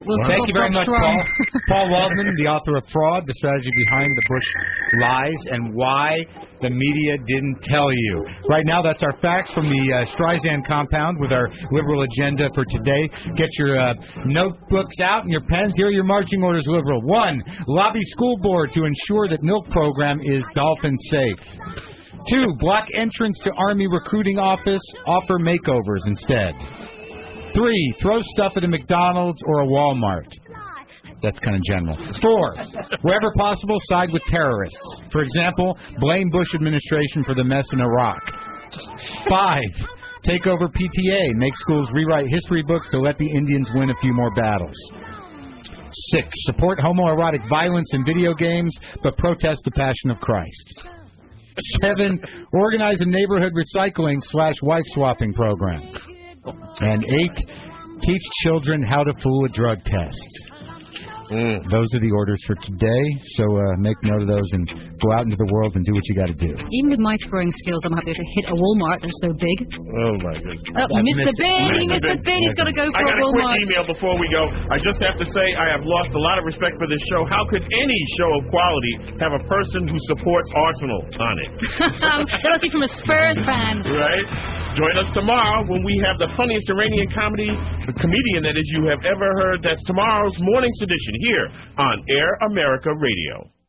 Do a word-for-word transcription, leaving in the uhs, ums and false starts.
We'll Thank you very much, strong. Paul. Paul Waldman, the author of Fraud, the strategy behind the Bush lies, and why the media didn't tell you. Right now, that's our facts from the uh, Streisand compound with our liberal agenda for today. Get your uh, notebooks out and your pens. Here are your marching orders, liberal. One, lobby school board to ensure that milk program is dolphin safe. Two, block entrance to Army recruiting office. Offer makeovers instead. Three, throw stuff at a McDonald's or a Walmart. That's kind of general. Four, wherever possible, side with terrorists. For example, blame Bush administration for the mess in Iraq. Five, take over P T A. Make schools rewrite history books to let the Indians win a few more battles. Six, support homoerotic violence in video games, but protest the Passion of Christ. Seven, organize a neighborhood recycling slash wife swapping program. And eight, teach children how to fool a drug test. Mm. Those are the orders for today, so uh, make note of those and go out into the world and do what you got to do. Even with my throwing skills, I'm happy to hit a Walmart. They're so big. Oh, my goodness. Oh, you missed the bin. You missed the bin. He's got to go for I got a a Walmart. quick email before we go. I just have to say I have lost a lot of respect for this show. How could any show of quality have a person who supports Arsenal on it? That must be from a Spurs fan. Right? Join us tomorrow when we have the funniest Iranian comedy, the comedian that is you have ever heard. That's tomorrow's morning's edition here on Air America Radio.